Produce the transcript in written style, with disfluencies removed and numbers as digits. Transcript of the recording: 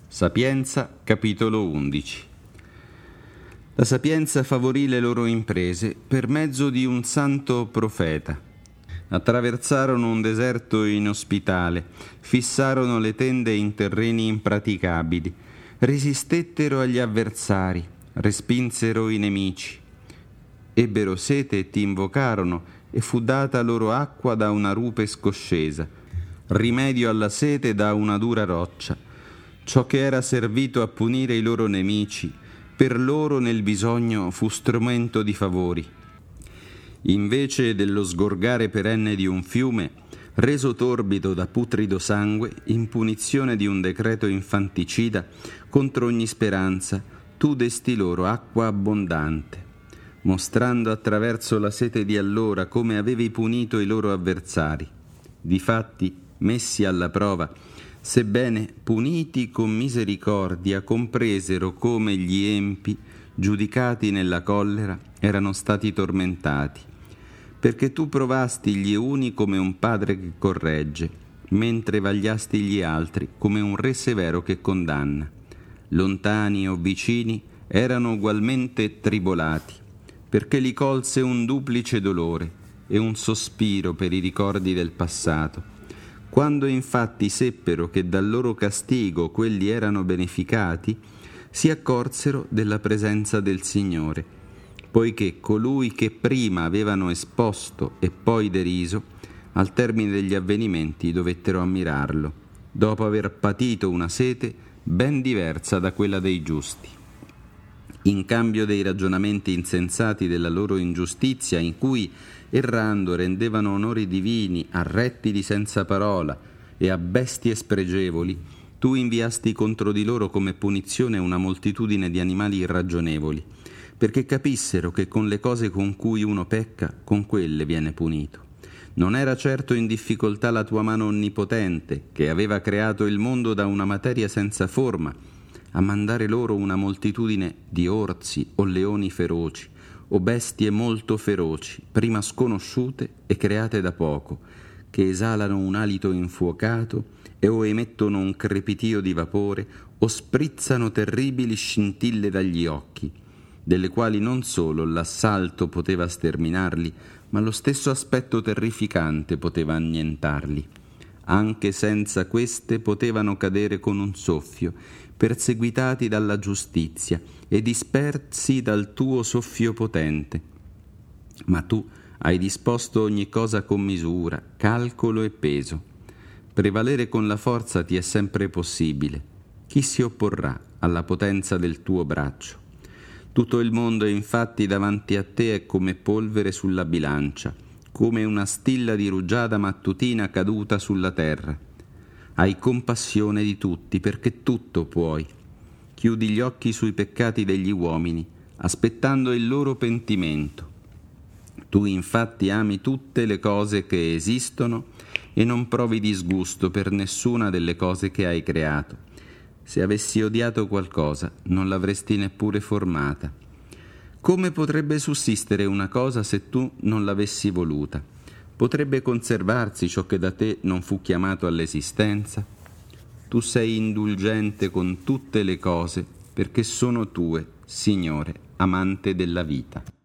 Sapienza, capitolo 11. La sapienza favorì le loro imprese per mezzo di un santo profeta. Attraversarono un deserto inospitale, fissarono le tende in terreni impraticabili, resistettero agli avversari, respinsero i nemici. Ebbero sete e ti invocarono, e fu data loro acqua da una rupe scoscesa, rimedio alla sete da una dura roccia. Ciò che era servito a punire i loro nemici, per loro nel bisogno fu strumento di favori. Invece dello sgorgare perenne di un fiume, reso torbido da putrido sangue, in punizione di un decreto infanticida, contro ogni speranza, tu desti loro acqua abbondante, mostrando attraverso la sete di allora come avevi punito i loro avversari. Difatti, messi alla prova, sebbene puniti con misericordia, compresero come gli empi, giudicati nella collera, erano stati tormentati, perché tu provasti gli uni come un padre che corregge, mentre vagliasti gli altri come un re severo che condanna. Lontani o vicini erano ugualmente tribolati, perché li colse un duplice dolore e un sospiro per i ricordi del passato. Quando infatti seppero che dal loro castigo quelli erano beneficati, si accorsero della presenza del Signore, poiché colui che prima avevano esposto e poi deriso, al termine degli avvenimenti dovettero ammirarlo, dopo aver patito una sete ben diversa da quella dei giusti. In cambio dei ragionamenti insensati della loro ingiustizia, in cui errando rendevano onori divini a rettili senza parola e a bestie spregevoli, tu inviasti contro di loro come punizione una moltitudine di animali irragionevoli, perché capissero che con le cose con cui uno pecca, con quelle viene punito. Non era certo in difficoltà la tua mano onnipotente, che aveva creato il mondo da una materia senza forma, a mandare loro una moltitudine di orsi o leoni feroci, o bestie molto feroci, prima sconosciute e create da poco, che esalano un alito infuocato e o emettono un crepitio di vapore o sprizzano terribili scintille dagli occhi, delle quali non solo l'assalto poteva sterminarli, ma lo stesso aspetto terrificante poteva annientarli. Anche senza queste potevano cadere con un soffio, perseguitati dalla giustizia e dispersi dal tuo soffio potente. Ma tu hai disposto ogni cosa con misura, calcolo e peso. Prevalere con la forza ti è sempre possibile. Chi si opporrà alla potenza del tuo braccio? Tutto il mondo infatti davanti a te è come polvere sulla bilancia, come una stilla di rugiada mattutina caduta sulla terra. Hai compassione di tutti, perché tutto puoi. Chiudi gli occhi sui peccati degli uomini, aspettando il loro pentimento. Tu infatti ami tutte le cose che esistono e non provi disgusto per nessuna delle cose che hai creato. Se avessi odiato qualcosa, non l'avresti neppure formata. Come potrebbe sussistere una cosa se tu non l'avessi voluta? Potrebbe conservarsi ciò che da te non fu chiamato all'esistenza? Tu sei indulgente con tutte le cose, perché sono tue, Signore, amante della vita.